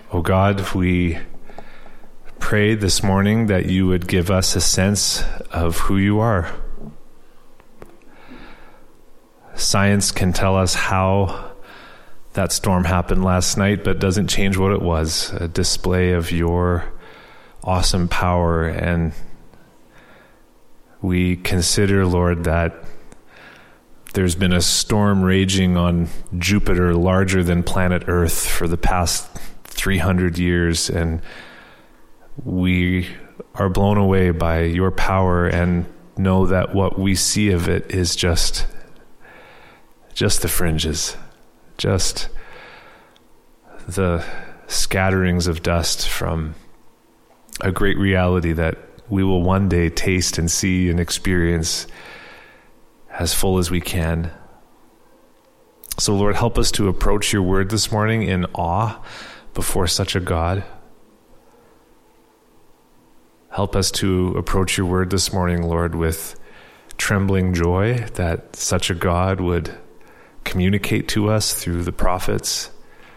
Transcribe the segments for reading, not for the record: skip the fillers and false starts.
Oh God, we pray this morning that you would give us a sense of who you are. Science can tell us how that storm happened last night, but doesn't change what it was, a display of your awesome power. And we consider, Lord, that there's been a storm raging on Jupiter larger than planet Earth for the past 300 years, and we are blown away by your power and know that what we see of it is just the fringes, just the scatterings of dust from a great reality that we will one day taste and see and experience as full as we can. So Lord, help us to approach your word this morning in awe before such a God. Help us to approach your word this morning, Lord, with trembling joy that such a God would communicate to us through the prophets.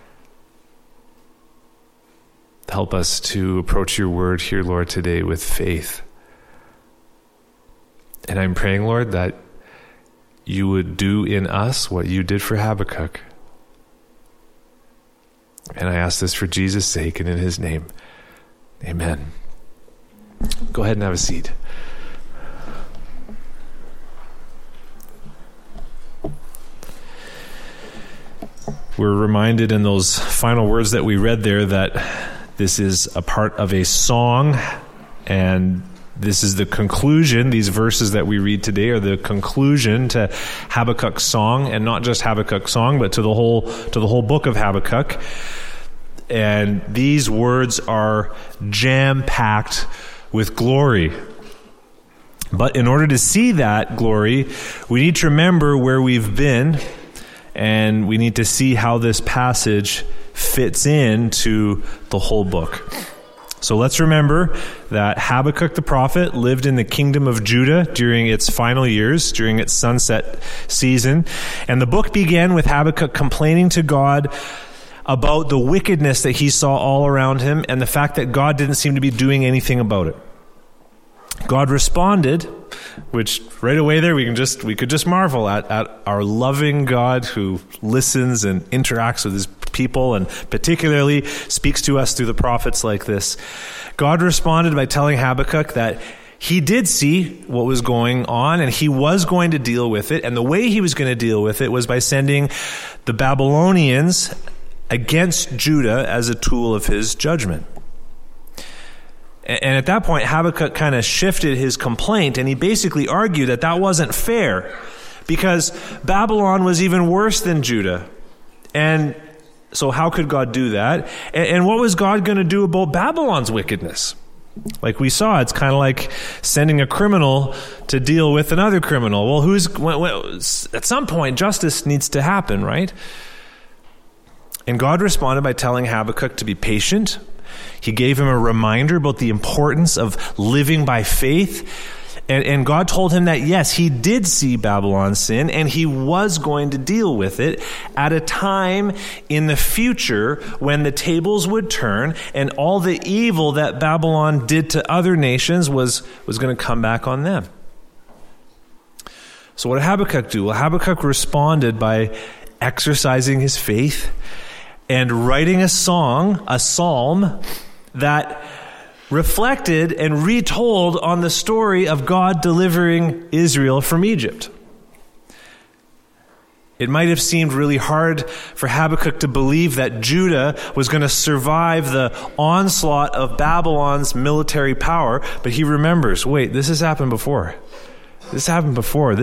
Help us to approach your word here, Lord, today with faith. And I'm praying, Lord, that you would do in us what you did for Habakkuk. And I ask this for Jesus' sake and in his name. Amen. Go ahead and have a seat. We're reminded in those final words that we read there that this is a part of a song, and this is the conclusion. These verses that we read today are the conclusion to Habakkuk's song, and not just Habakkuk's song, but to the whole book of Habakkuk. And these words are jam-packed with glory. But in order to see that glory, we need to remember where we've been, and we need to see how this passage fits into the whole book. So let's remember that Habakkuk the prophet lived in the kingdom of Judah during its final years, during its sunset season. And the book began with Habakkuk complaining to God about the wickedness that he saw all around him and the fact that God didn't seem to be doing anything about it. God responded, which right away there we could just marvel at our loving God who listens and interacts with his people and particularly speaks to us through the prophets like this. God responded by telling Habakkuk that he did see what was going on and he was going to deal with it, and the way he was going to deal with it was by sending the Babylonians against Judah as a tool of his judgment. And at that point, Habakkuk kind of shifted his complaint, and he basically argued that that wasn't fair because Babylon was even worse than Judah. And so how could God do that? And what was God going to do about Babylon's wickedness? Like we saw, it's kind of like sending a criminal to deal with another criminal. Well, at some point, justice needs to happen, right? And God responded by telling Habakkuk to be patient. He gave him a reminder about the importance of living by faith. And God told him that, yes, he did see Babylon's sin, and he was going to deal with it at a time in the future when the tables would turn and all the evil that Babylon did to other nations was going to come back on them. So what did Habakkuk do? Well, Habakkuk responded by exercising his faith and writing a psalm that reflected and retold on the story of God delivering Israel from Egypt. It might have seemed really hard for Habakkuk to believe that Judah was going to survive the onslaught of Babylon's military power, but he remembers, wait, this has happened before. This happened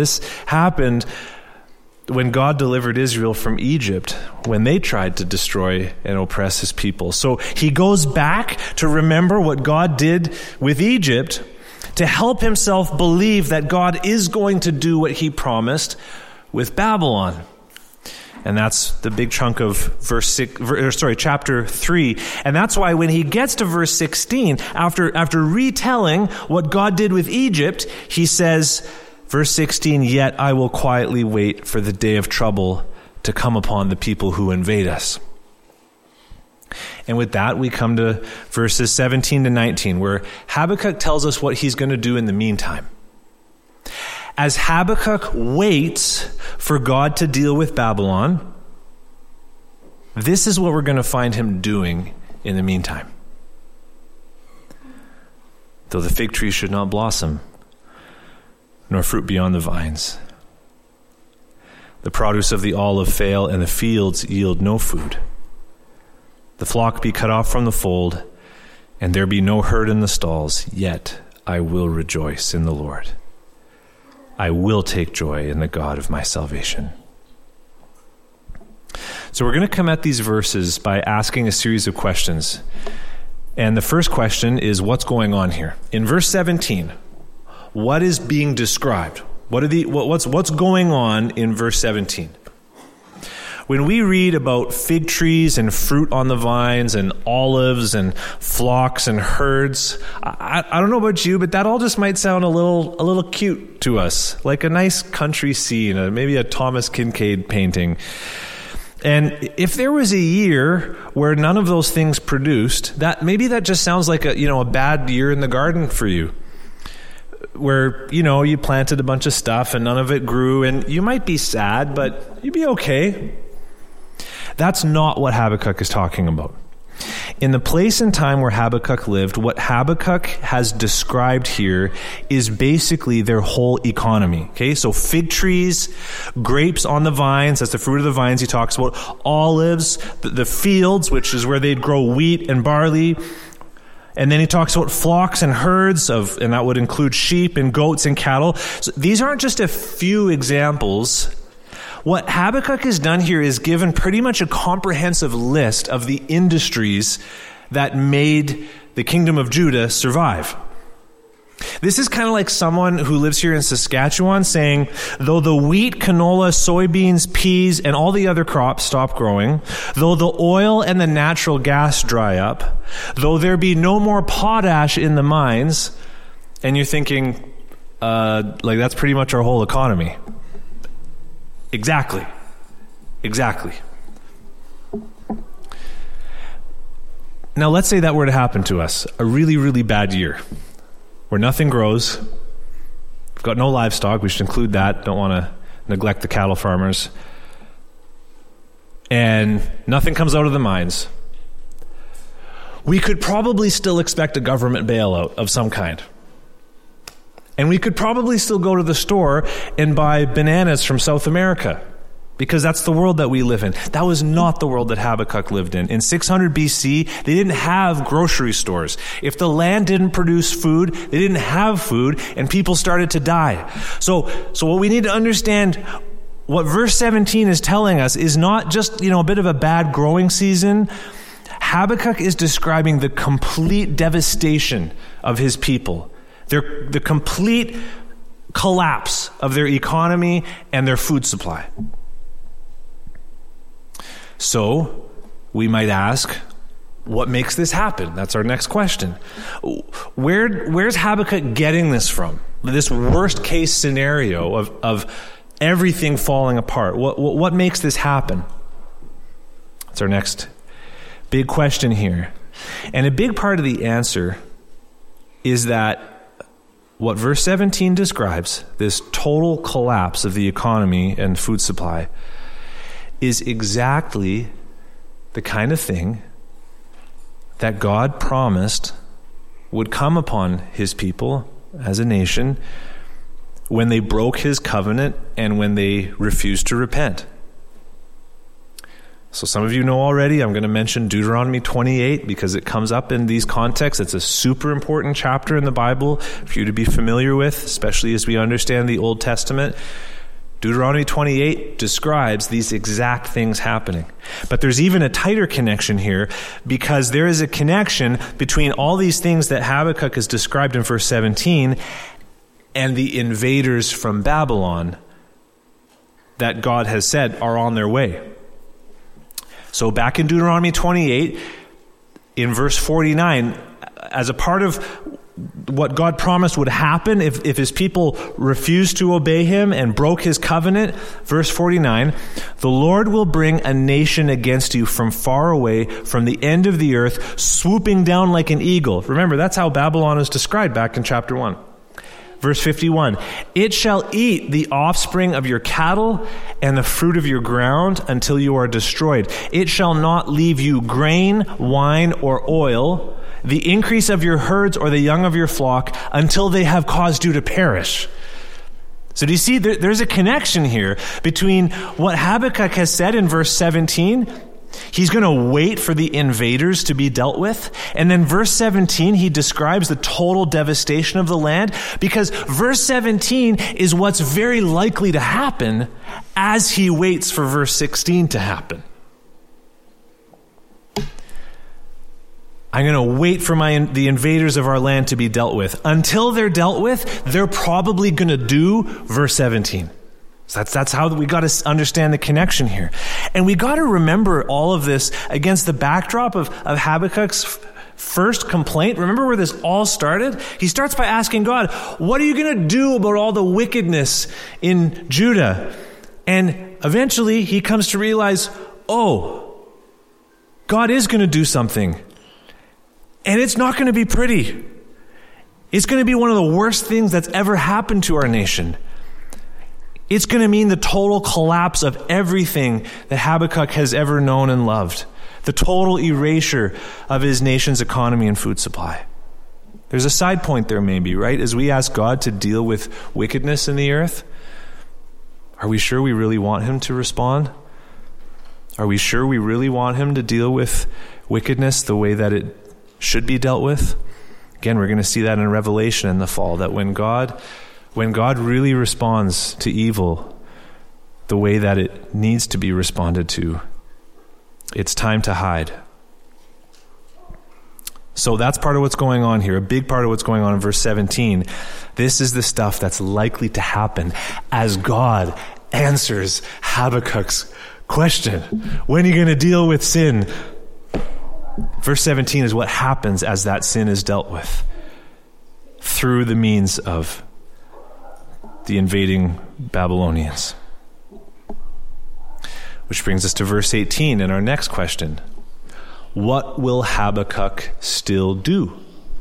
when God delivered Israel from Egypt, when they tried to destroy and oppress his people. So he goes back to remember what God did with Egypt to help himself believe that God is going to do what he promised with Babylon. And that's the big chunk of chapter 3. And that's why when he gets to verse 16, after retelling what God did with Egypt, he says, verse 16, "Yet I will quietly wait for the day of trouble to come upon the people who invade us." And with that, we come to verses 17 to 19, where Habakkuk tells us what he's going to do in the meantime. As Habakkuk waits for God to deal with Babylon, this is what we're going to find him doing in the meantime. Though the fig tree should not blossom, nor fruit be on the vines, the produce of the olive fail, and the fields yield no food. The flock be cut off from the fold, and there be no herd in the stalls, yet I will rejoice in the Lord. I will take joy in the God of my salvation. So we're going to come at these verses by asking a series of questions. And the first question is, what's going on here? In verse 17, what is being described? What's going on in verse 17? When we read about fig trees and fruit on the vines and olives and flocks and herds, I don't know about you, but that all just might sound a little cute to us, like a nice country scene, maybe a Thomas Kinkade painting. And if there was a year where none of those things produced, that just sounds like a bad year in the garden for you, where you planted a bunch of stuff and none of it grew, and you might be sad, but you'd be okay. That's not what Habakkuk is talking about. In the place and time where Habakkuk lived, what Habakkuk has described here is basically their whole economy. Okay, so fig trees, grapes on the vines, that's the fruit of the vines he talks about, olives, the fields, which is where they'd grow wheat and barley. And then he talks about flocks and herds and that would include sheep and goats and cattle. So these aren't just a few examples. What Habakkuk has done here is given pretty much a comprehensive list of the industries that made the kingdom of Judah survive. This is kind of like someone who lives here in Saskatchewan saying, though the wheat, canola, soybeans, peas, and all the other crops stop growing, though the oil and the natural gas dry up, though there be no more potash in the mines, and you're thinking, that's pretty much our whole economy. Exactly. Now let's say that were to happen to us, a really, really bad year, where nothing grows, we've got no livestock, we should include that, don't want to neglect the cattle farmers, and nothing comes out of the mines. We could probably still expect a government bailout of some kind. And we could probably still go to the store and buy bananas from South America, because that's the world that we live in. That was not the world that Habakkuk lived in. In 600 BC, they didn't have grocery stores. If the land didn't produce food, they didn't have food, and people started to die. So what we need to understand, what verse 17 is telling us, is not just, a bit of a bad growing season. Habakkuk is describing the complete devastation of his people. The complete collapse of their economy and their food supply. So, we might ask, what makes this happen? That's our next question. Where's Habakkuk getting this from? This worst case scenario of everything falling apart. What makes this happen? That's our next big question here. And a big part of the answer is that what verse 17 describes, this total collapse of the economy and food supply, is exactly the kind of thing that God promised would come upon his people as a nation when they broke his covenant and when they refused to repent. So some of you know already, I'm going to mention Deuteronomy 28 because it comes up in these contexts. It's a super important chapter in the Bible for you to be familiar with, especially as we understand the Old Testament. Deuteronomy 28 describes these exact things happening. But there's even a tighter connection here, because there is a connection between all these things that Habakkuk has described in verse 17 and the invaders from Babylon that God has said are on their way. So back in Deuteronomy 28, in verse 49, as a part of what God promised would happen if his people refused to obey him and broke his covenant. Verse 49, the Lord will bring a nation against you from far away, from the end of the earth, swooping down like an eagle. Remember, that's how Babylon is described back in chapter 1. Verse 51, it shall eat the offspring of your cattle and the fruit of your ground until you are destroyed. It shall not leave you grain, wine, or oil, the increase of your herds or the young of your flock, until they have caused you to perish. So do you see, there's a connection here between what Habakkuk has said in verse 17. He's going to wait for the invaders to be dealt with. And then verse 17, he describes the total devastation of the land, because verse 17 is what's very likely to happen as he waits for verse 16 to happen. I'm going to wait for the invaders of our land to be dealt with. Until they're dealt with, they're probably going to do verse 17. So that's how we got to understand the connection here. And we got to remember all of this against the backdrop of Habakkuk's first complaint. Remember where this all started? He starts by asking God, what are you going to do about all the wickedness in Judah? And eventually he comes to realize, oh, God is going to do something. And it's not going to be pretty. It's going to be one of the worst things that's ever happened to our nation. It's going to mean the total collapse of everything that Habakkuk has ever known and loved. The total erasure of his nation's economy and food supply. There's a side point there maybe, right? As we ask God to deal with wickedness in the earth, are we sure we really want him to respond? Are we sure we really want him to deal with wickedness the way that it should be dealt with? Again, we're going to see that in Revelation in the fall, that when God really responds to evil the way that it needs to be responded to, it's time to hide. So that's part of what's going on here. A big part of what's going on in verse 17. This is the stuff that's likely to happen as God answers Habakkuk's question. When are you going to deal with sin? Verse 17 is what happens as that sin is dealt with through the means of the invading Babylonians. Which brings us to verse 18 and our next question. What will Habakkuk still do?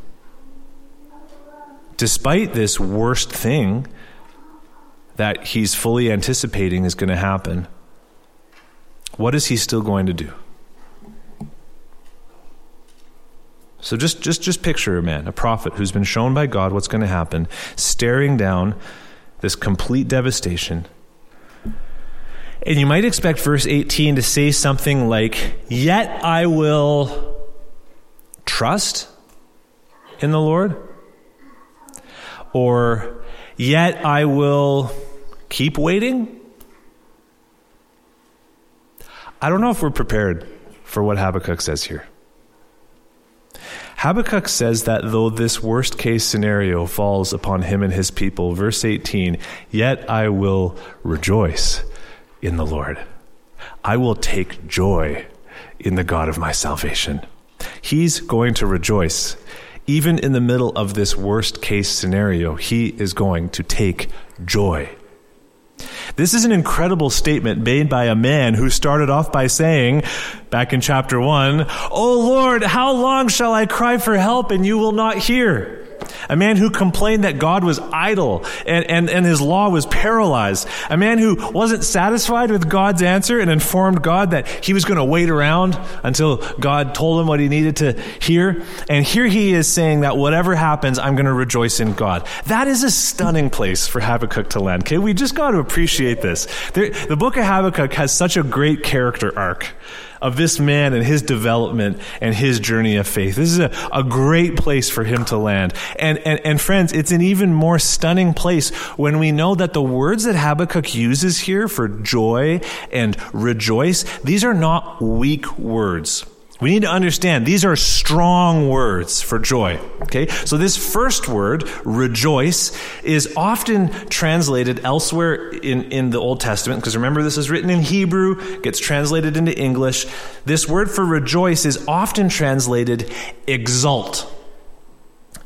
Despite this worst thing that he's fully anticipating is going to happen, what is he still going to do? So just picture a man, a prophet who's been shown by God what's going to happen, staring down this complete devastation. And you might expect verse 18 to say something like, yet I will trust in the Lord. Or, yet I will keep waiting. I don't know if we're prepared for what Habakkuk says here. Habakkuk says that though this worst case scenario falls upon him and his people, verse 18, yet I will rejoice in the Lord. I will take joy in the God of my salvation. He's going to rejoice. Even in the middle of this worst case scenario, he is going to take joy. This is an incredible statement made by a man who started off by saying, back in chapter 1, "O Lord, how long shall I cry for help and you will not hear?" A man who complained that God was idle and his law was paralyzed. A man who wasn't satisfied with God's answer and informed God that he was going to wait around until God told him what he needed to hear. And here he is saying that whatever happens, I'm going to rejoice in God. That is a stunning place for Habakkuk to land. Okay, we just got to appreciate this. The book of Habakkuk has such a great character arc of this man and his development and his journey of faith. This is a great place for him to land. And friends, it's an even more stunning place when we know that the words that Habakkuk uses here for joy and rejoice, these are not weak words. We need to understand these are strong words for joy. Okay? So this first word, rejoice, is often translated elsewhere in the Old Testament, because remember this is written in Hebrew, gets translated into English. This word for rejoice is often translated exult.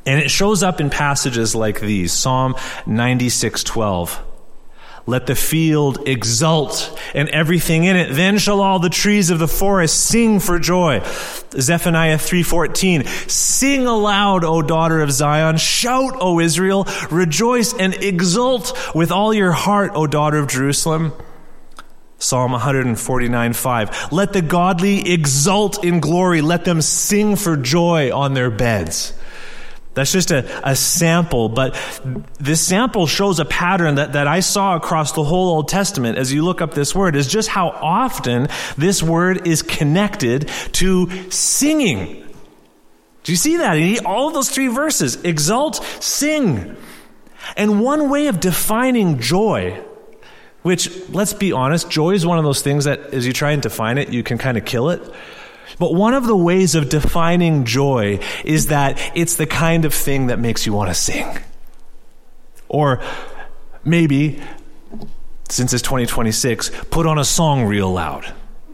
And it shows up in passages like these. Psalm 96:12. Let the field exult and everything in it. Then shall all the trees of the forest sing for joy. Zephaniah 3:14. Sing aloud, O daughter of Zion. Shout, O Israel. Rejoice and exult with all your heart, O daughter of Jerusalem. Psalm 149:5. Let the godly exult in glory. Let them sing for joy on their beds. That's just a sample, but this sample shows a pattern that I saw across the whole Old Testament as you look up this word, is just how often this word is connected to singing. Do you see that? In all of those three verses, exult, sing. And one way of defining joy, which, let's be honest, joy is one of those things that as you try and define it, you can kind of kill it. But one of the ways of defining joy is that it's the kind of thing that makes you want to sing. Or maybe, since it's 2026, put on a song real loud.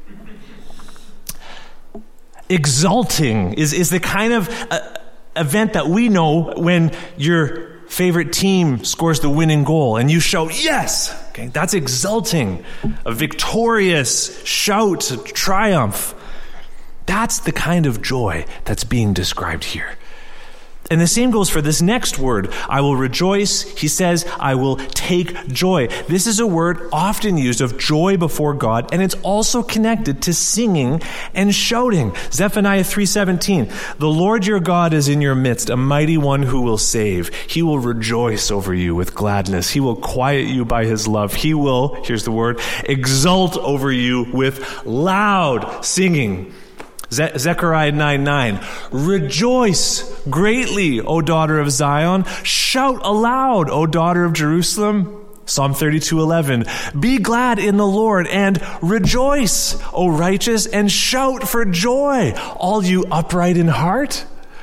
Exulting is the kind of event that we know when your favorite team scores the winning goal and you shout, yes! Okay, that's exulting. A victorious shout, triumph. That's the kind of joy that's being described here. And the same goes for this next word. I will rejoice. He says, I will take joy. This is a word often used of joy before God, and it's also connected to singing and shouting. Zephaniah 3:17. The Lord your God is in your midst, a mighty one who will save. He will rejoice over you with gladness. He will quiet you by his love. He will, here's the word, exult over you with loud singing. Zechariah 9:9. Rejoice greatly, O daughter of Zion. Shout aloud, O daughter of Jerusalem. Psalm 32:11. Be glad in the Lord and rejoice, O righteous, and shout for joy, all you upright in heart.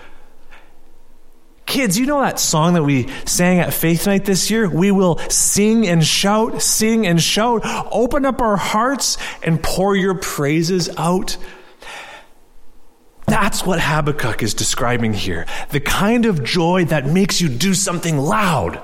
Kids, you know that song that we sang at Faith Night this year? We will sing and shout, sing and shout. Open up our hearts and pour your praises out. That's what Habakkuk is describing here. The kind of joy that makes you do something loud.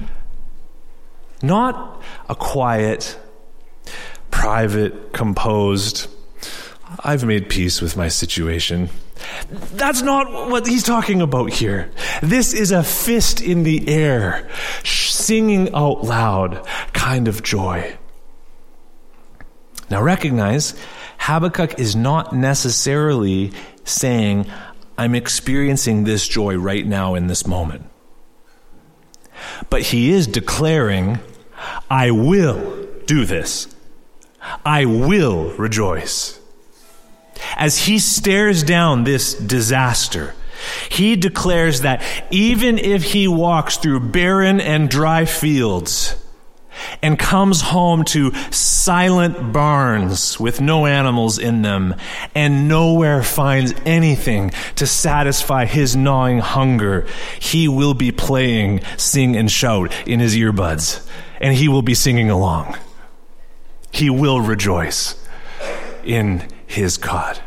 Not a quiet, private, composed, I've made peace with my situation. That's not what he's talking about here. This is a fist in the air, singing out loud kind of joy. Now recognize, Habakkuk is not necessarily saying, I'm experiencing this joy right now in this moment. But he is declaring, I will do this. I will rejoice. As he stares down this disaster, he declares that even if he walks through barren and dry fields and comes home to silent barns with no animals in them and nowhere finds anything to satisfy his gnawing hunger, he will be playing Sing and Shout in his earbuds, and he will be singing along. He will rejoice in his God.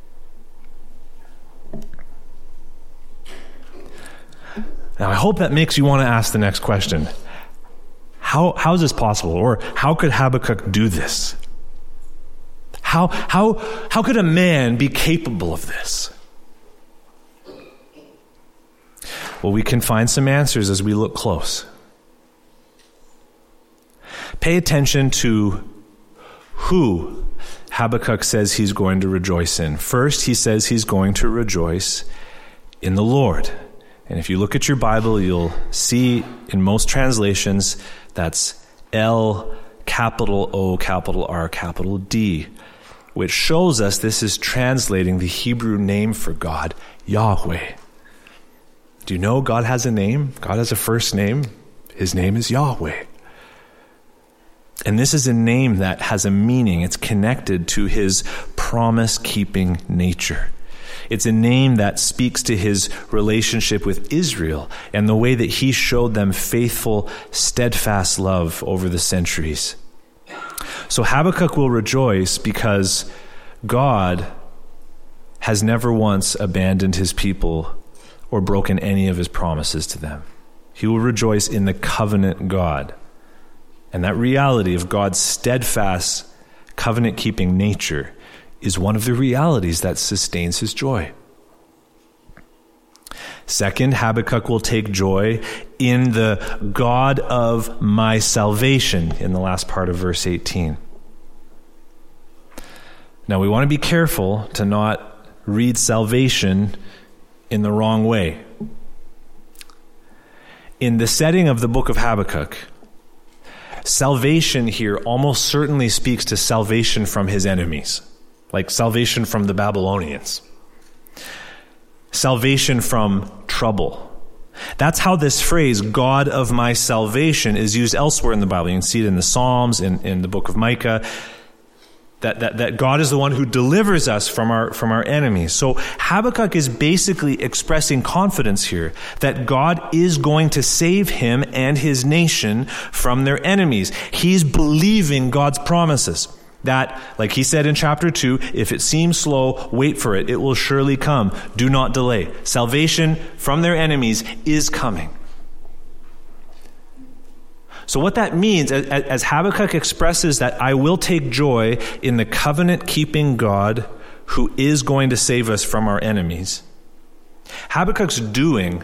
Now, I hope that makes you want to ask the next question. How is this possible? Or how could Habakkuk do this? How could a man be capable of this? Well, we can find some answers as we look close. Pay attention to who Habakkuk says he's going to rejoice in. First, he says he's going to rejoice in the Lord. And if you look at your Bible, you'll see in most translations that's L, capital O, capital R, capital D, which shows us this is translating the Hebrew name for God, Yahweh. Do you know God has a name? God has a first name. His name is Yahweh. And this is a name that has a meaning. It's connected to his promise-keeping nature. It's a name that speaks to his relationship with Israel and the way that he showed them faithful, steadfast love over the centuries. So Habakkuk will rejoice because God has never once abandoned his people or broken any of his promises to them. He will rejoice in the covenant God. And that reality of God's steadfast, covenant-keeping nature is one of the realities that sustains his joy. Second, Habakkuk will take joy in the God of my salvation in the last part of verse 18. Now, we want to be careful to not read salvation in the wrong way. In the setting of the book of Habakkuk, salvation here almost certainly speaks to salvation from his enemies, like salvation from the Babylonians. Salvation from trouble. That's how this phrase, God of my salvation, is used elsewhere in the Bible. You can see it in the Psalms, in the book of Micah, that God is the one who delivers us from our enemies. So Habakkuk is basically expressing confidence here that God is going to save him and his nation from their enemies. He's believing God's promises. That, like he said in chapter 2, if it seems slow, wait for it. It will surely come. Do not delay. Salvation from their enemies is coming. So what that means, as Habakkuk expresses that I will take joy in the covenant-keeping God who is going to save us from our enemies, Habakkuk's doing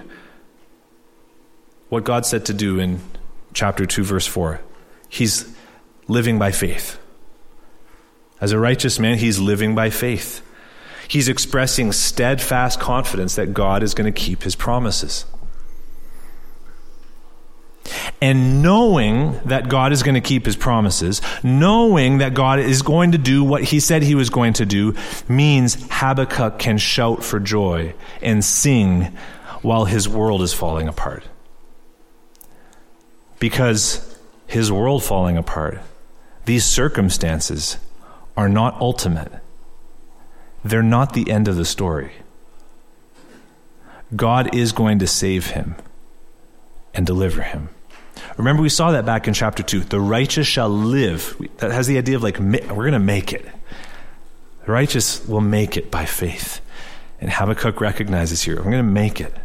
what God said to do in chapter 2, verse 4. He's living by faith. As a righteous man, he's living by faith. He's expressing steadfast confidence that God is going to keep his promises. And knowing that God is going to keep his promises, knowing that God is going to do what he said he was going to do, means Habakkuk can shout for joy and sing while his world is falling apart. Because his world falling apart, these circumstances are not ultimate. They're not the end of the story. God is going to save him and deliver him. Remember, we saw that back in chapter 2. The righteous shall live. That has the idea of like, we're going to make it. The righteous will make it by faith. And Habakkuk recognizes here, we're going to make it.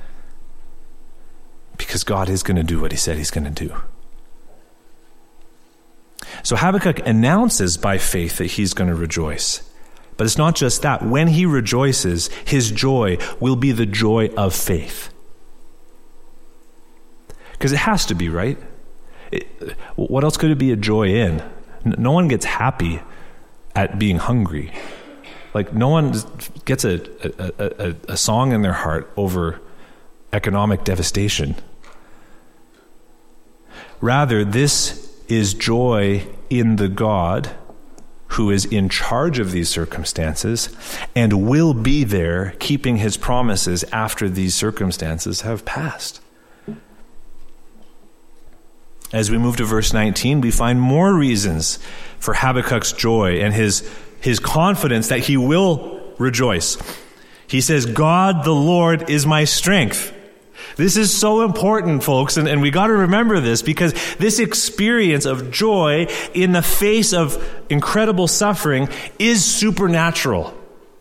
Because God is going to do what he said he's going to do. So Habakkuk announces by faith that he's going to rejoice. But it's not just that. When he rejoices, his joy will be the joy of faith. Because it has to be, right? What else could it be a joy in? No one gets happy at being hungry. Like no one gets a song in their heart over economic devastation. Rather, this is joy in the God who is in charge of these circumstances and will be there keeping his promises after these circumstances have passed. As we move to verse 19, we find more reasons for Habakkuk's joy and his confidence that he will rejoice. He says, God the Lord is my strength. This is so important, folks, and we got to remember this because this experience of joy in the face of incredible suffering is supernatural.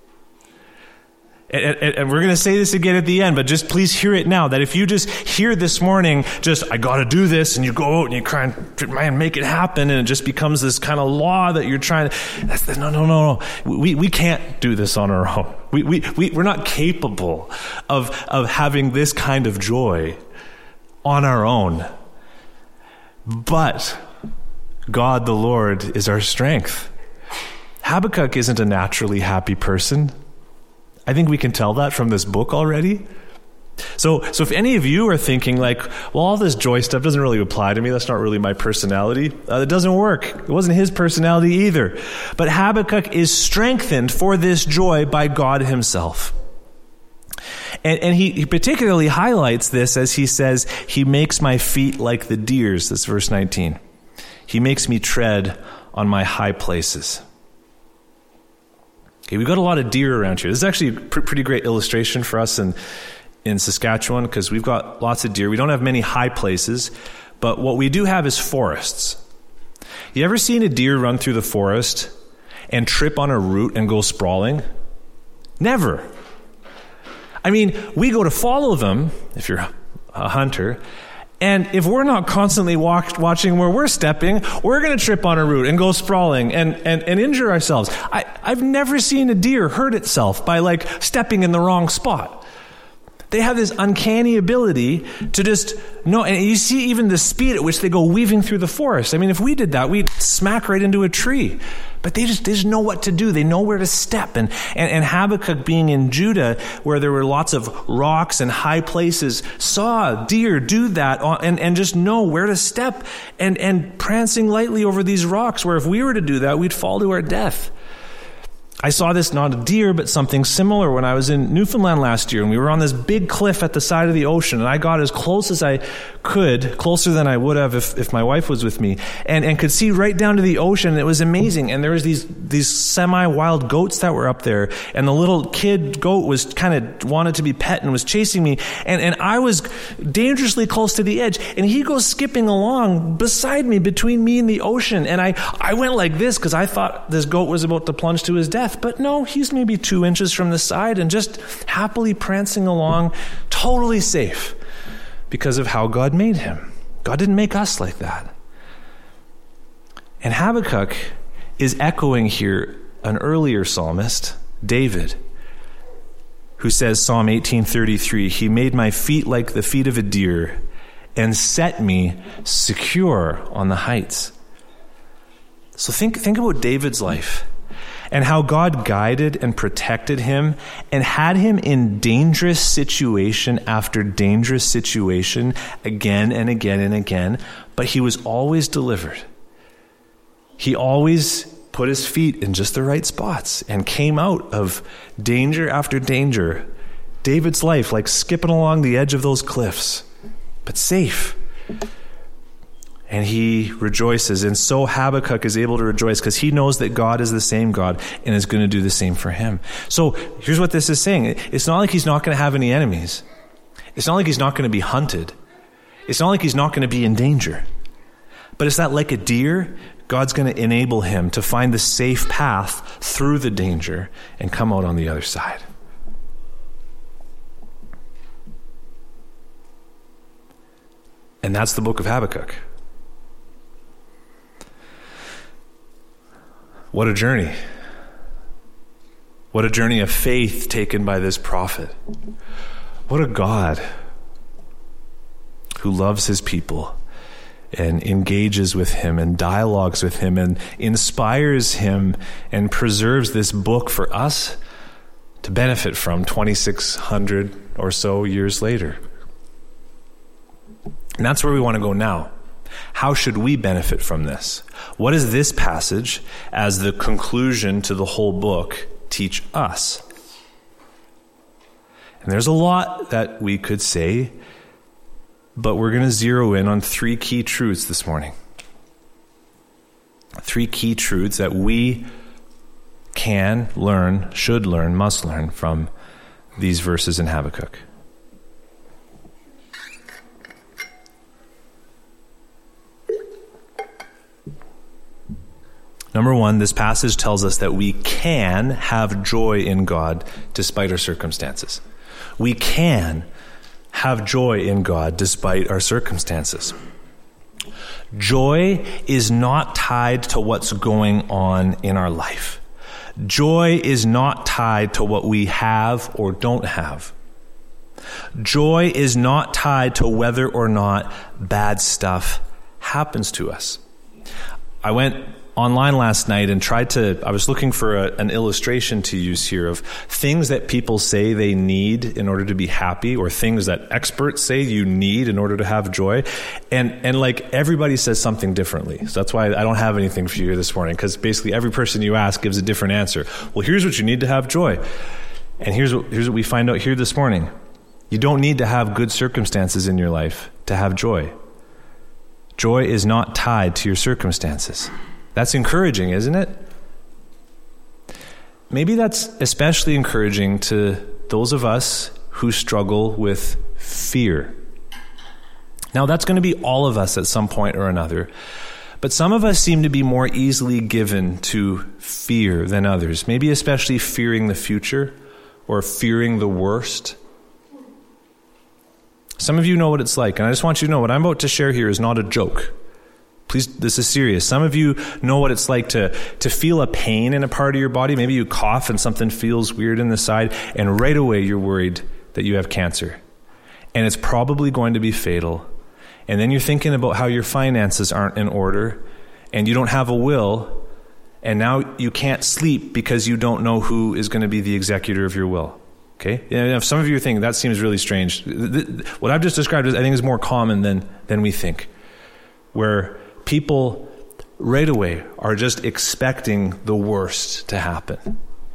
And we're going to say this again at the end, but just please hear it now, that if you just hear this morning, I got to do this, and you go out and you try and make it happen, and it just becomes this kind of law that you're trying to, no. We can't do this on our own. We're not capable of having this kind of joy on our own. But God the Lord is our strength. Habakkuk isn't a naturally happy person. I think we can tell that from this book already. So if any of you are thinking like, well, all this joy stuff doesn't really apply to me, that's not really my personality, it doesn't work. It wasn't his personality either. But Habakkuk is strengthened for this joy by God himself. And he particularly highlights this as he says, he makes my feet like the deer's. That's verse 19. He makes me tread on my high places. Okay, we've got a lot of deer around here. This is actually a pretty great illustration for us in Saskatchewan because we've got lots of deer. We don't have many high places, but what we do have is forests. You ever seen a deer run through the forest and trip on a root and go sprawling? Never. I mean, we go to follow them, if you're a hunter, and if we're not constantly watching where we're stepping, we're going to trip on a root and go sprawling and injure ourselves. I've never seen a deer hurt itself by like stepping in the wrong spot. They have this uncanny ability to just know, and you see even the speed at which they go weaving through the forest. I mean, if we did that, we'd smack right into a tree. But they just know what to do. They know where to step. And Habakkuk, being in Judah, where there were lots of rocks and high places, saw deer do that and just know where to step and prancing lightly over these rocks, where if we were to do that, we'd fall to our death. I saw this, not a deer, but something similar when I was in Newfoundland last year, and we were on this big cliff at the side of the ocean, and I got as close as I could, closer than I would have if my wife was with me, and could see right down to the ocean. It was amazing. And there was these semi-wild goats that were up there, and the little kid goat was kind of wanted to be pet and was chasing me, and I was dangerously close to the edge, and he goes skipping along beside me, between me and the ocean, and I went like this because I thought this goat was about to plunge to his death. But no, he's maybe 2 inches from the side and just happily prancing along, totally safe, because of how God made him. God didn't make us like that. And Habakkuk is echoing here an earlier psalmist, David, who says, Psalm 18:33, "He made my feet like the feet of a deer and set me secure on the heights." So think about David's life, and how God guided and protected him and had him in dangerous situation after dangerous situation again and again and again, but he was always delivered. He always put his feet in just the right spots and came out of danger after danger. David's life like skipping along the edge of those cliffs, but safe. And he rejoices. And so Habakkuk is able to rejoice because he knows that God is the same God and is going to do the same for him. So here's what this is saying. It's not like he's not going to have any enemies. It's not like he's not going to be hunted. It's not like he's not going to be in danger. But it's that like a deer, God's going to enable him to find the safe path through the danger and come out on the other side. And that's the book of Habakkuk. What a journey. What a journey of faith taken by this prophet. What a God who loves his people and engages with him and dialogues with him and inspires him and preserves this book for us to benefit from 2,600 or so years later. And that's where we want to go now. How should we benefit from this? What does this passage, as the conclusion to the whole book, teach us? And there's a lot that we could say, but we're going to zero in on 3 key truths this morning. 3 key truths that we can learn, should learn, must learn from these verses in Habakkuk. Number 1, this passage tells us that we can have joy in God despite our circumstances. We can have joy in God despite our circumstances. Joy is not tied to what's going on in our life. Joy is not tied to what we have or don't have. Joy is not tied to whether or not bad stuff happens to us. I went online last night and I was looking for an illustration to use here of things that people say they need in order to be happy, or things that experts say you need in order to have joy. And like everybody says something differently. So that's why I don't have anything for you this morning, because basically every person you ask gives a different answer. Well, here's what you need to have joy. And here's what we find out here this morning. You don't need to have good circumstances in your life to have joy. Joy is not tied to your circumstances. That's encouraging, isn't it? Maybe that's especially encouraging to those of us who struggle with fear. Now, that's going to be all of us at some point or another. But some of us seem to be more easily given to fear than others. Maybe especially fearing the future or fearing the worst. Some of you know what it's like, and I just want you to know what I'm about to share here is not a joke. Please, this is serious. Some of you know what it's like to feel a pain in a part of your body. Maybe you cough and something feels weird in the side, and right away you're worried that you have cancer. And it's probably going to be fatal. And then you're thinking about how your finances aren't in order, and you don't have a will, and now you can't sleep because you don't know who is going to be the executor of your will. Okay? And if some of you are thinking, that seems really strange. What I've just described, I think, is more common than we think, where people right away are just expecting the worst to happen.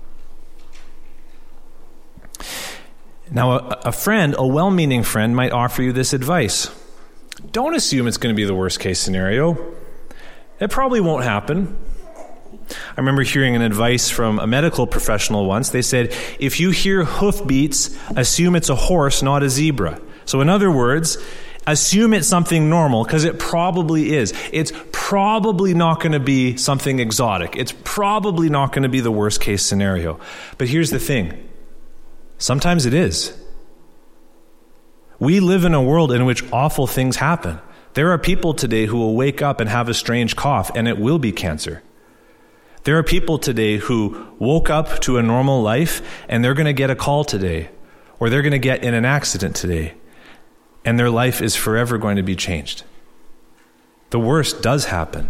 Now, a friend, a well-meaning friend, might offer you this advice. Don't assume it's going to be the worst-case scenario. It probably won't happen. I remember hearing an advice from a medical professional once. They said, if you hear hoofbeats, assume it's a horse, not a zebra. So in other words, assume it's something normal, because it probably is. It's probably not going to be something exotic. It's probably not going to be the worst-case scenario. But here's the thing. Sometimes it is. We live in a world in which awful things happen. There are people today who will wake up and have a strange cough, and it will be cancer. There are people today who woke up to a normal life, and they're going to get a call today, or they're going to get in an accident today, and their life is forever going to be changed. The worst does happen.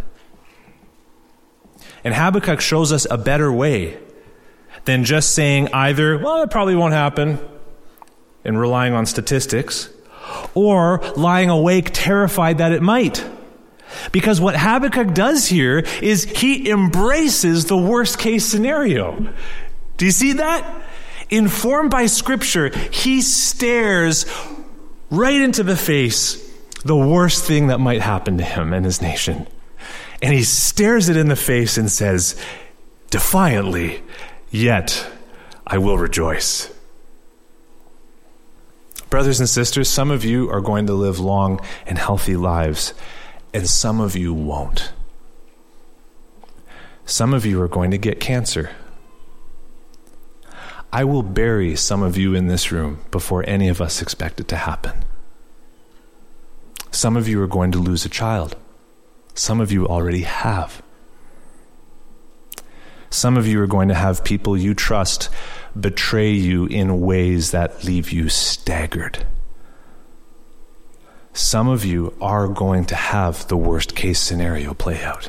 And Habakkuk shows us a better way than just saying either, well, it probably won't happen, and relying on statistics, or lying awake terrified that it might. Because what Habakkuk does here is he embraces the worst case scenario. Do you see that? Informed by Scripture, he stares right into the face the worst thing that might happen to him and his nation. And he stares it in the face and says, defiantly, yet I will rejoice. Brothers and sisters, some of you are going to live long and healthy lives, and some of you won't. Some of you are going to get cancer. I will bury some of you in this room before any of us expect it to happen. Some of you are going to lose a child. Some of you already have. Some of you are going to have people you trust betray you in ways that leave you staggered. Some of you are going to have the worst case scenario play out.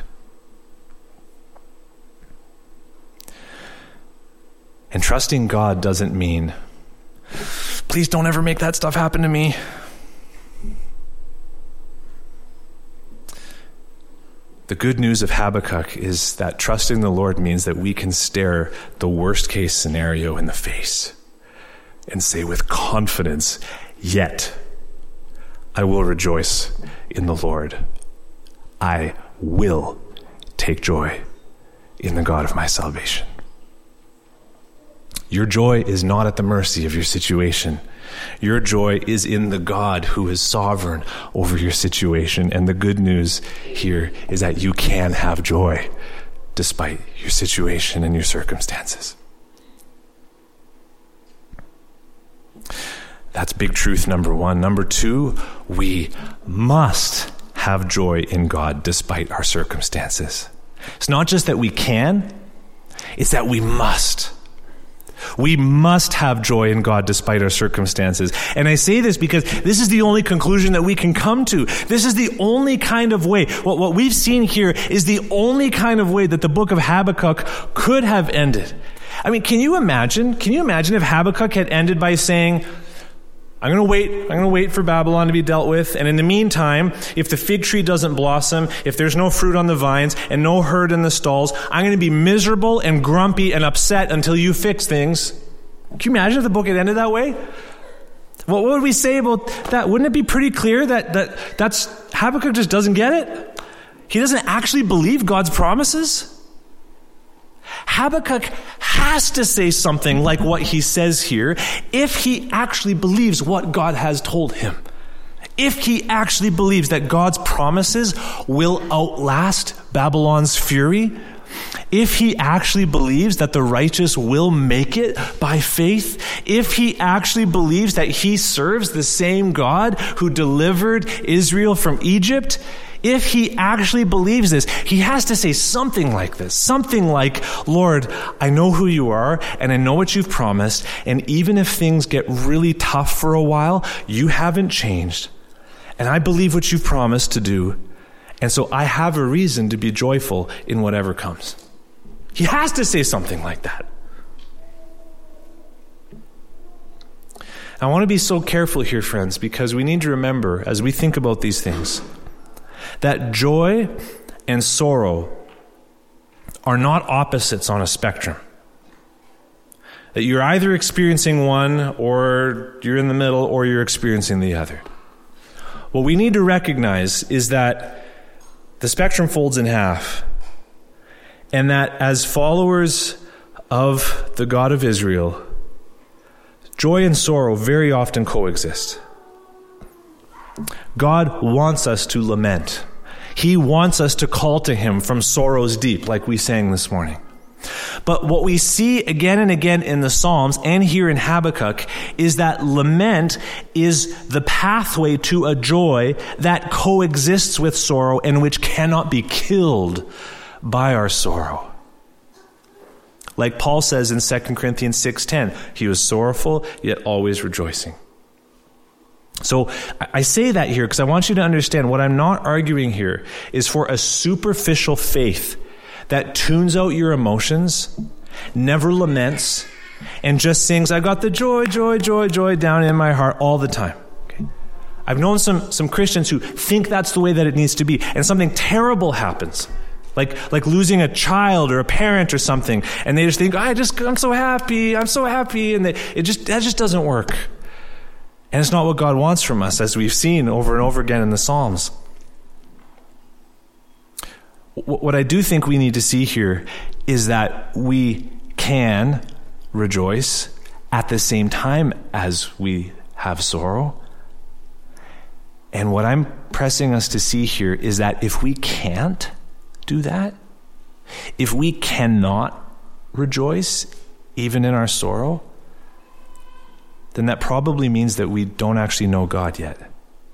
And trusting God doesn't mean, please don't ever make that stuff happen to me. The good news of Habakkuk is that trusting the Lord means that we can stare the worst case scenario in the face and say with confidence, yet I will rejoice in the Lord. I will take joy in the God of my salvation. Your joy is not at the mercy of your situation. Your joy is in the God who is sovereign over your situation. And the good news here is that you can have joy despite your situation and your circumstances. That's big truth number one. Number two, we must have joy in God despite our circumstances. It's not just that we can, it's that we must. We must have joy in God despite our circumstances. And I say this because this is the only conclusion that we can come to. This is the only kind of way. What we've seen here is the only kind of way that the book of Habakkuk could have ended. I mean, can you imagine if Habakkuk had ended by saying, I'm going to wait for Babylon to be dealt with. And in the meantime, if the fig tree doesn't blossom, if there's no fruit on the vines and no herd in the stalls, I'm going to be miserable and grumpy and upset until you fix things. Can you imagine if the book had ended that way? What would we say about that? Wouldn't it be pretty clear that's Habakkuk just doesn't get it? He doesn't actually believe God's promises? Habakkuk has to say something like what he says here if he actually believes what God has told him. If he actually believes that God's promises will outlast Babylon's fury, if he actually believes that the righteous will make it by faith, if he actually believes that he serves the same God who delivered Israel from Egypt, if he actually believes this, he has to say something like this, something like, Lord, I know who you are, and I know what you've promised, and even if things get really tough for a while, you haven't changed, and I believe what you've promised to do, and so I have a reason to be joyful in whatever comes. He has to say something like that. I want to be so careful here, friends, because we need to remember, as we think about these things, that joy and sorrow are not opposites on a spectrum. That you're either experiencing one, or you're in the middle, or you're experiencing the other. What we need to recognize is that the spectrum folds in half, and that as followers of the God of Israel, joy and sorrow very often coexist. God wants us to lament. He wants us to call to him from sorrows deep, like we sang this morning. But what we see again and again in the Psalms and here in Habakkuk is that lament is the pathway to a joy that coexists with sorrow and which cannot be killed by our sorrow. Like Paul says in 2 Corinthians 6:10, he was sorrowful, yet always rejoicing. So I say that here because I want you to understand what I'm not arguing here is for a superficial faith that tunes out your emotions, never laments, and just sings, I got the joy, joy, joy, joy down in my heart all the time. Okay? I've known some Christians who think that's the way that it needs to be, and something terrible happens. Like losing a child or a parent or something, and they just think, I'm so happy, and that just doesn't work. And it's not what God wants from us, as we've seen over and over again in the Psalms. What I do think we need to see here is that we can rejoice at the same time as we have sorrow. And what I'm pressing us to see here is that if we can't do that, if we cannot rejoice even in our sorrow, then that probably means that we don't actually know God yet.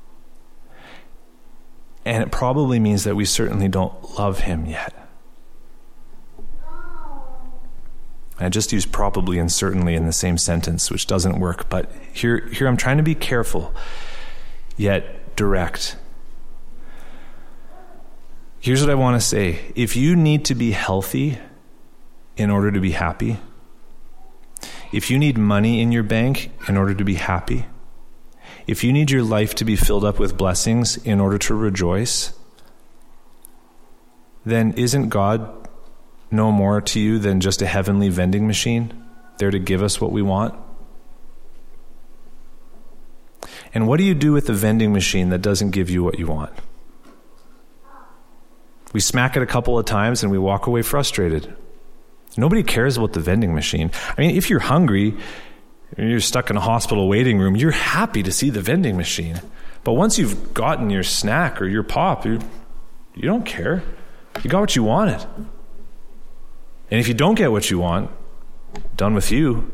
And it probably means that we certainly don't love him yet. I just used probably and certainly in the same sentence, which doesn't work. But here I'm trying to be careful, yet direct. Here's what I want to say. If you need to be healthy in order to be happy, if you need money in your bank in order to be happy, if you need your life to be filled up with blessings in order to rejoice, then isn't God no more to you than just a heavenly vending machine there to give us what we want? And what do you do with the vending machine that doesn't give you what you want? We smack it a couple of times and we walk away frustrated. Nobody cares about the vending machine. I mean, if you're hungry, you're stuck in a hospital waiting room, you're happy to see the vending machine. But once you've gotten your snack or your pop, you don't care. You got what you wanted. And if you don't get what you want, done with you.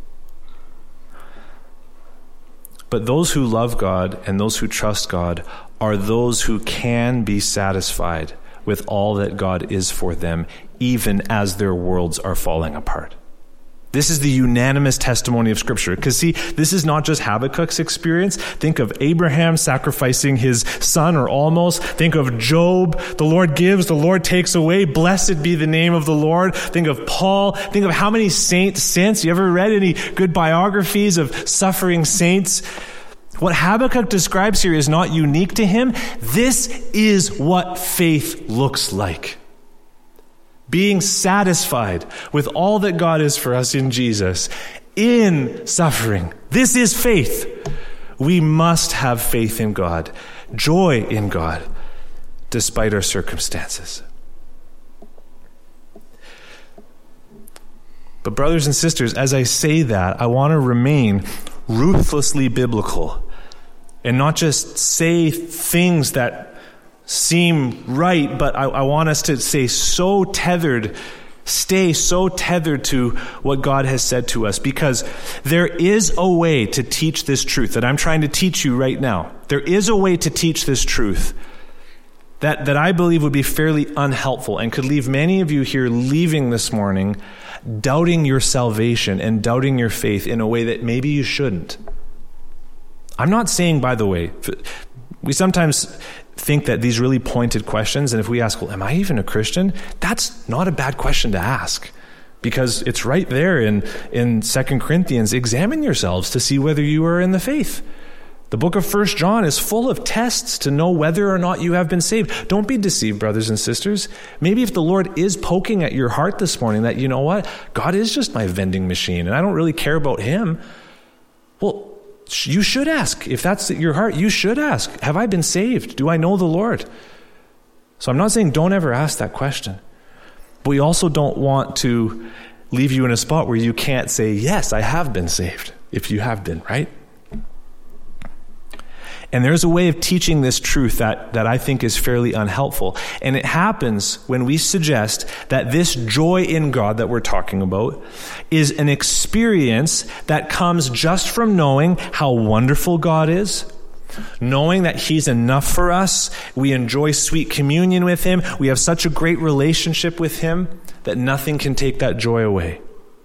But those who love God and those who trust God are those who can be satisfied with all that God is for them, even as their worlds are falling apart. This is the unanimous testimony of Scripture. Because see, this is not just Habakkuk's experience. Think of Abraham sacrificing his son, or almost. Think of Job. The Lord gives, the Lord takes away. Blessed be the name of the Lord. Think of Paul. Think of how many saints since. You ever read any good biographies of suffering saints? What Habakkuk describes here is not unique to him. This is what faith looks like. Being satisfied with all that God is for us in Jesus, in suffering. This is faith. We must have faith in God, joy in God, despite our circumstances. But brothers and sisters, as I say that, I want to remain ruthlessly biblical and not just say things that seem right, but I want us to stay so tethered Stay so tethered to what God has said to us, because there is a way to teach this truth that I'm trying to teach you right now. There is a way to teach this truth that I believe would be fairly unhelpful and could leave many of you here leaving this morning doubting your salvation and doubting your faith in a way that maybe you shouldn't. I'm not saying, by the way, we sometimes think that these really pointed questions, and if we ask, well, am I even a Christian? That's not a bad question to ask, because it's right there in 2 Corinthians. Examine yourselves to see whether you are in the faith. The book of 1 John is full of tests to know whether or not you have been saved. Don't be deceived, brothers and sisters. Maybe if the Lord is poking at your heart this morning that, you know what, God is just my vending machine and I don't really care about him. Well, you should ask. If that's your heart, you should ask, have I been saved? Do I know the Lord? So I'm not saying don't ever ask that question. But we also don't want to leave you in a spot where you can't say, yes, I have been saved, if you have been, right? And there's a way of teaching this truth that I think is fairly unhelpful. And it happens when we suggest that this joy in God that we're talking about is an experience that comes just from knowing how wonderful God is, knowing that he's enough for us. We enjoy sweet communion with him. We have such a great relationship with him that nothing can take that joy away.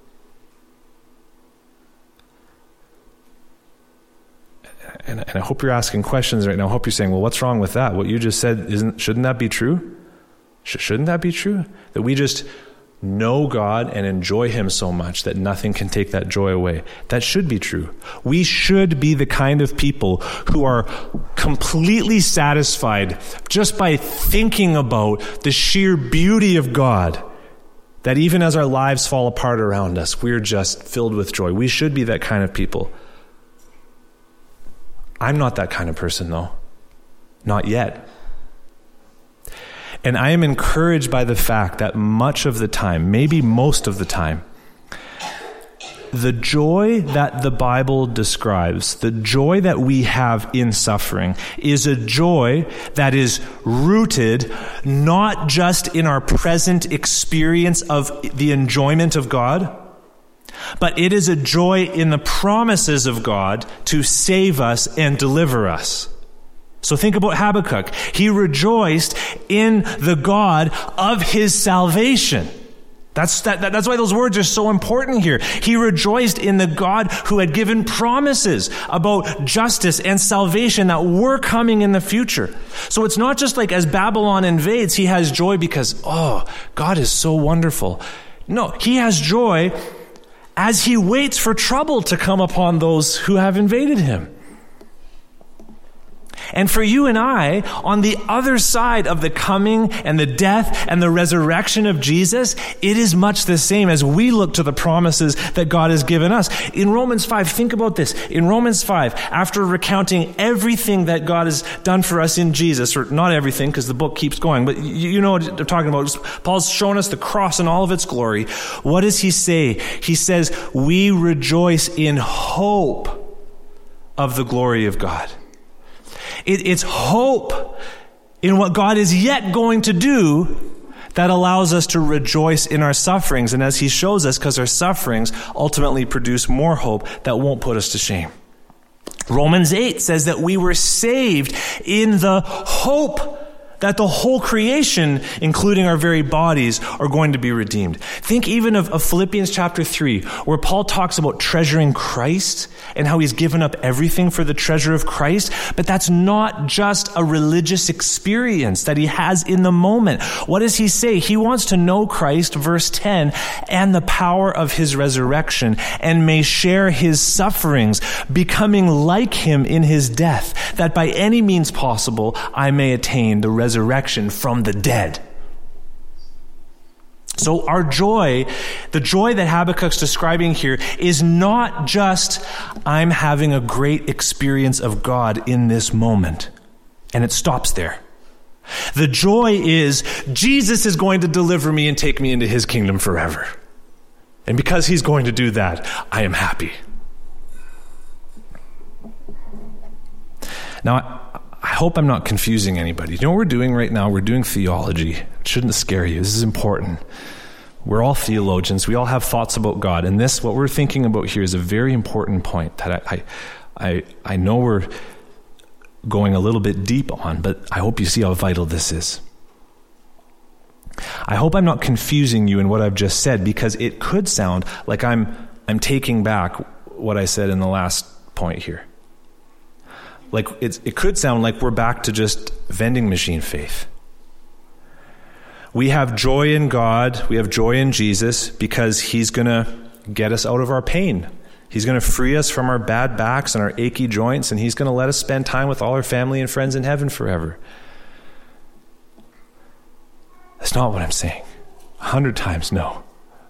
And I hope you're asking questions right now. I hope you're saying, well, what's wrong with that? What you just said, shouldn't that be true? Shouldn't that be true? That we just know God and enjoy him so much that nothing can take that joy away. That should be true. We should be the kind of people who are completely satisfied just by thinking about the sheer beauty of God, that even as our lives fall apart around us, we're just filled with joy. We should be that kind of people. I'm not that kind of person, though. Not yet. And I am encouraged by the fact that much of the time, maybe most of the time, the joy that the Bible describes, the joy that we have in suffering, is a joy that is rooted not just in our present experience of the enjoyment of God, but it is a joy in the promises of God to save us and deliver us. So think about Habakkuk. He rejoiced in the God of his salvation. That's why those words are so important here. He rejoiced in the God who had given promises about justice and salvation that were coming in the future. So it's not just like as Babylon invades, he has joy because, oh, God is so wonderful. No, he has joy as he waits for trouble to come upon those who have invaded him. And for you and I, on the other side of the coming and the death and the resurrection of Jesus, it is much the same as we look to the promises that God has given us. In Romans 5, think about this. In Romans 5, after recounting everything that God has done for us in Jesus, or not everything because the book keeps going, but you know what I'm talking about. Paul's shown us the cross in all of its glory. What does he say? He says, we rejoice in hope of the glory of God. It's hope in what God is yet going to do that allows us to rejoice in our sufferings. And as he shows us, because our sufferings ultimately produce more hope that won't put us to shame. Romans 8 says that we were saved in the hope that the whole creation, including our very bodies, are going to be redeemed. Think even of Philippians chapter 3, where Paul talks about treasuring Christ and how he's given up everything for the treasure of Christ. But that's not just a religious experience that he has in the moment. What does he say? He wants to know Christ, verse 10, and the power of his resurrection, and may share his sufferings, becoming like him in his death, that by any means possible I may attain the resurrection from the dead. So our joy, the joy that Habakkuk's describing here, is not just, I'm having a great experience of God in this moment. And it stops there. The joy is, Jesus is going to deliver me and take me into his kingdom forever. And because he's going to do that, I am happy. Now, I hope I'm not confusing anybody. You know what we're doing right now? We're doing theology. It shouldn't scare you. This is important. We're all theologians. We all have thoughts about God. And this, what we're thinking about here, is a very important point that I know we're going a little bit deep on, but I hope you see how vital this is. I hope I'm not confusing you in what I've just said, because it could sound like I'm taking back what I said in the last point here. Like it could sound like we're back to just vending machine faith. We have joy in God, we have joy in Jesus, because he's going to get us out of our pain. He's going to free us from our bad backs and our achy joints, and he's going to let us spend time with all our family and friends in heaven forever. That's not what I'm saying. 100 times no.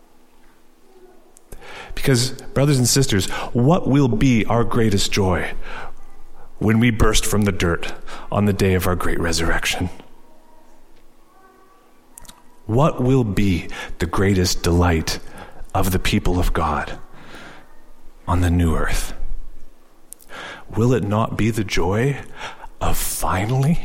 Because, brothers and sisters, what will be our greatest joy when we burst from the dirt on the day of our great resurrection? What will be the greatest delight of the people of God on the new earth? Will it not be the joy of finally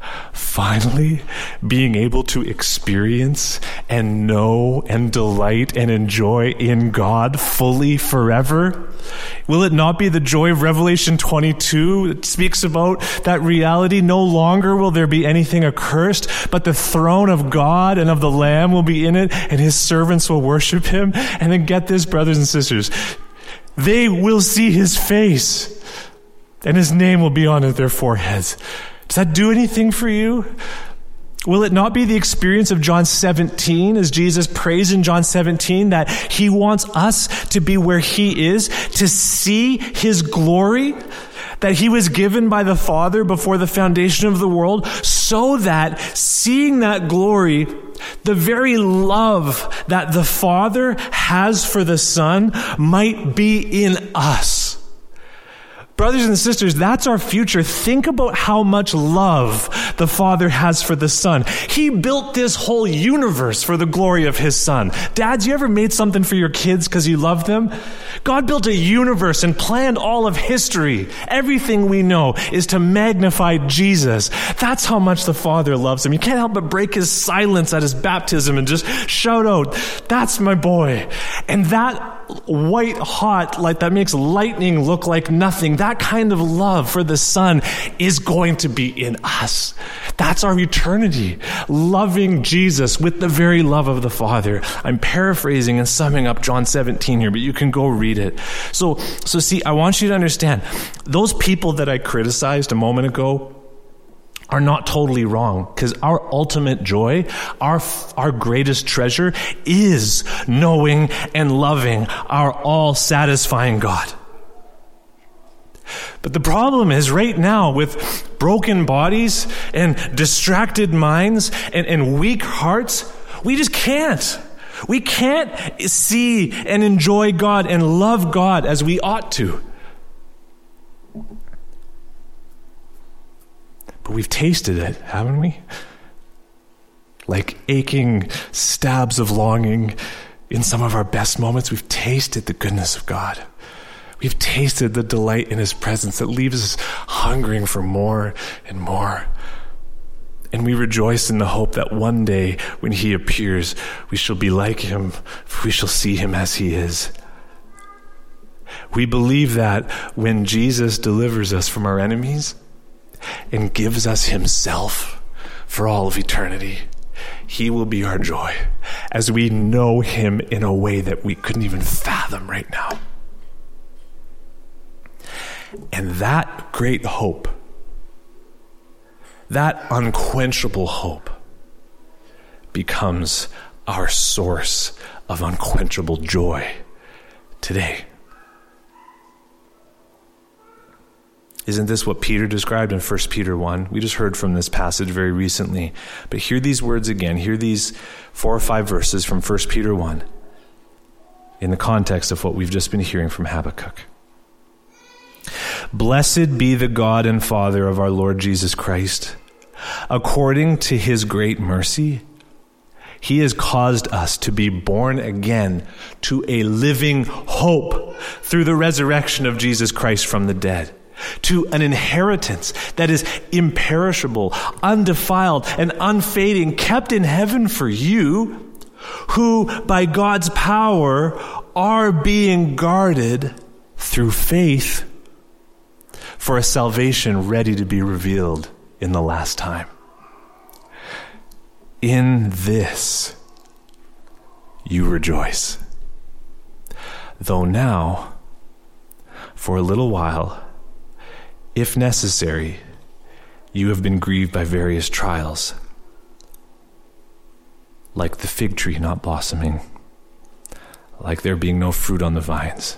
being able to experience and know and delight and enjoy in God fully forever? Will it not be the joy of Revelation 22 that speaks about that reality? No longer will there be anything accursed, but the throne of God and of the Lamb will be in it, and his servants will worship him. And then get this, brothers and sisters, they will see his face, and his name will be on their foreheads. Does that do anything for you? Will it not be the experience of John 17, as Jesus prays in John 17, that he wants us to be where he is, to see his glory that he was given by the Father before the foundation of the world, so that seeing that glory, the very love that the Father has for the Son might be in us. Brothers and sisters, that's our future. Think about how much love the Father has for the Son. He built this whole universe for the glory of his Son. Dads, you ever made something for your kids because you love them? God built a universe and planned all of history. Everything we know is to magnify Jesus. That's how much the Father loves him. You can't help but break his silence at his baptism and just shout out, "That's my boy." And that white hot light that makes lightning look like nothing, that kind of love for the Son is going to be in us. That's our eternity, loving Jesus with the very love of the Father. I'm paraphrasing and summing up John 17 here, but you can go read it. So see, I want you to understand, those people that I criticized a moment ago are not totally wrong, because our ultimate joy, our greatest treasure, is knowing and loving our all-satisfying God. But the problem is, right now, with broken bodies and distracted minds and weak hearts, we just can't. We can't see and enjoy God and love God as we ought to. But we've tasted it, haven't we? Like aching stabs of longing in some of our best moments, we've tasted the goodness of God. We've tasted the delight in his presence that leaves us hungering for more and more. And we rejoice in the hope that one day when he appears, we shall be like him, for we shall see him as he is. We believe that when Jesus delivers us from our enemies and gives us himself for all of eternity, he will be our joy as we know him in a way that we couldn't even fathom right now. And that great hope, that unquenchable hope, becomes our source of unquenchable joy today. Isn't this what Peter described in 1 Peter 1? We just heard from this passage very recently. But hear these words again. Hear these 4 or 5 verses from 1 Peter 1 in the context of what we've just been hearing from Habakkuk. Blessed be the God and Father of our Lord Jesus Christ. According to his great mercy, he has caused us to be born again to a living hope through the resurrection of Jesus Christ from the dead, to an inheritance that is imperishable, undefiled, and unfading, kept in heaven for you, who by God's power are being guarded through faith for a salvation ready to be revealed in the last time. In this you rejoice, though now, for a little while, if necessary, you have been grieved by various trials, like the fig tree not blossoming, like there being no fruit on the vines,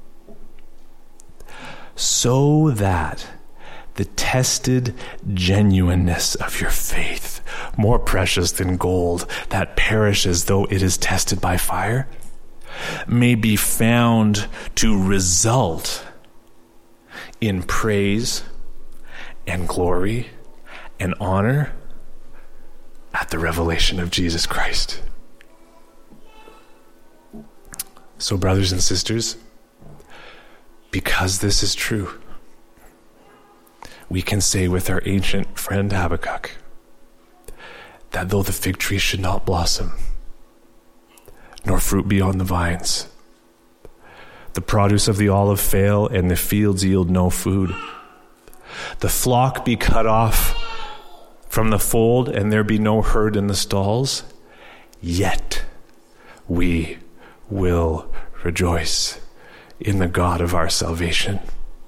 so that the tested genuineness of your faith, more precious than gold that perishes though it is tested by fire, may be found to result in praise and glory and honor at the revelation of Jesus Christ. So, brothers and sisters, because this is true, we can say with our ancient friend Habakkuk that though the fig tree should not blossom, nor fruit be on the vines, the produce of the olive fail, and the fields yield no food, the flock be cut off from the fold, and there be no herd in the stalls, yet we will rejoice in the God of our salvation.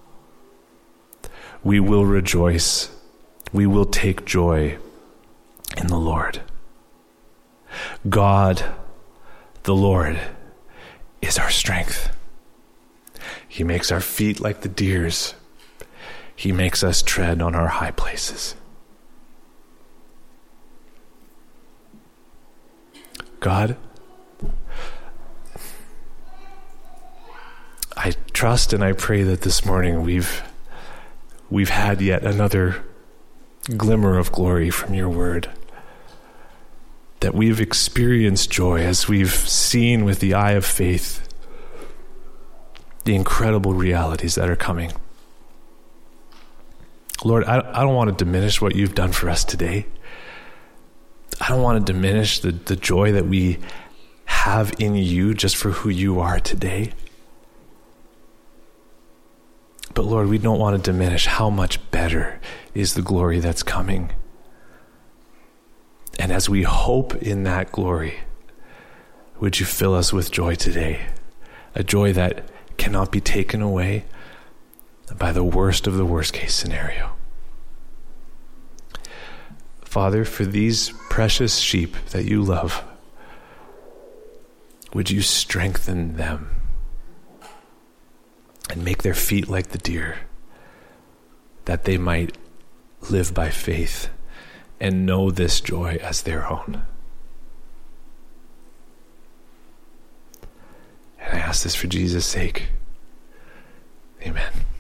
We will rejoice. We will take joy in the Lord. God, the Lord, is our strength. He makes our feet like the deer's. He makes us tread on our high places. God, I trust and I pray that this morning we've had yet another glimmer of glory from your word, that we've experienced joy as we've seen with the eye of faith the incredible realities that are coming. Lord, I don't want to diminish what you've done for us today. I don't want to diminish the joy that we have in you just for who you are today. But Lord, we don't want to diminish how much better is the glory that's coming. And as we hope in that glory, would you fill us with joy today? A joy that cannot be taken away by the worst of the worst case scenario. Father, for these precious sheep that you love, would you strengthen them and make their feet like the deer, that they might live by faith and know this joy as their own. And I ask this for Jesus' sake. Amen.